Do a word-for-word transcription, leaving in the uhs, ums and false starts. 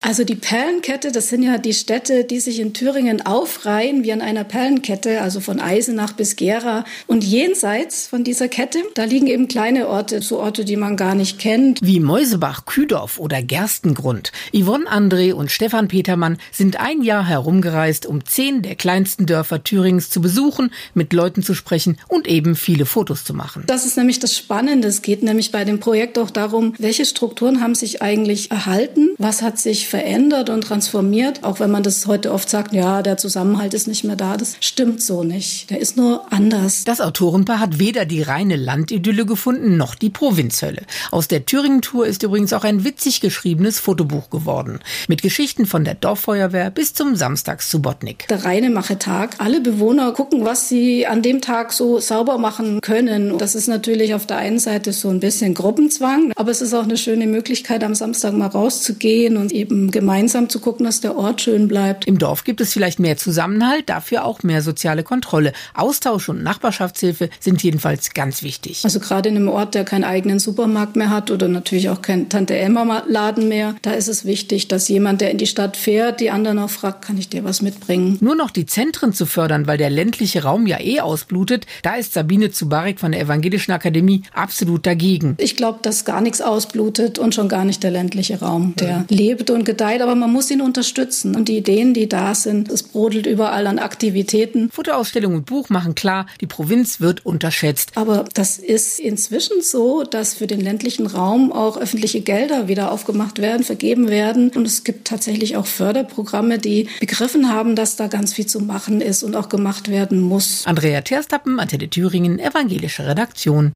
Also die Perlenkette, das sind ja die Städte, die sich in Thüringen aufreihen wie an einer Perlenkette, also von Eisenach bis Gera. Und jenseits von dieser Kette, da liegen eben kleine Orte, so Orte, die man gar nicht kennt. Wie Meusebach, Kühdorf oder Gerstengrund. Yvonne André und Stefan Petermann sind ein Jahr herumgereist, um zehn der kleinsten Dörfer Thüringens zu besuchen, mit Leuten zu sprechen und eben viele Fotos zu machen. Das ist nämlich das Spannende. Es geht nämlich bei dem Projekt auch darum, welche Strukturen haben sich eigentlich erhalten, was hat sich verändert und transformiert, auch wenn man das heute oft sagt, ja, der Zusammenhalt ist nicht mehr da. Das stimmt so nicht. Der ist nur anders. Das Autorenpaar hat weder die reine Landidylle gefunden, noch die Provinzhölle. Aus der Thüringen-Tour ist übrigens auch ein witzig geschriebenes Fotobuch geworden. Mit Geschichten von der Dorffeuerwehr bis zum Samstags-Subotnik. Der reine Machetag. Alle Bewohner gucken, was sie an dem Tag so sauber machen können. Das ist natürlich auf der einen Seite so ein bisschen Gruppenzwang, aber es ist auch eine schöne Möglichkeit, am Samstag mal rauszugehen und eben gemeinsam zu gucken, dass der Ort schön bleibt. Im Dorf gibt es vielleicht mehr Zusammenhalt, dafür auch mehr soziale Kontrolle. Austausch und Nachbarschaftshilfe sind jedenfalls ganz wichtig. Also gerade in einem Ort, der keinen eigenen Supermarkt mehr hat oder natürlich auch keinen Tante-Emma-Laden mehr, da ist es wichtig, dass jemand, der in die Stadt fährt, die anderen auch fragt, kann ich dir was mitbringen? Nur noch die Zentren zu fördern, weil der ländliche Raum ja eh ausblutet, da ist Sabine Zubarik von der Evangelischen Akademie absolut dagegen. Ich glaube, dass gar nichts ausblutet und schon gar nicht der ländliche Raum, der ja. lebt und gedeiht, aber man muss ihn unterstützen. Und die Ideen, die da sind, es brodelt überall an Aktivitäten. Fotoausstellung und Buch machen klar, die Provinz wird unterschätzt. Aber das ist inzwischen so, dass für den ländlichen Raum auch öffentliche Gelder wieder aufgemacht werden, vergeben werden. Und es gibt tatsächlich auch Förderprogramme, die begriffen haben, dass da ganz viel zu machen ist und auch gemacht werden muss. Andrea Terstappen, Antenne Thüringen, Evangelische Redaktion.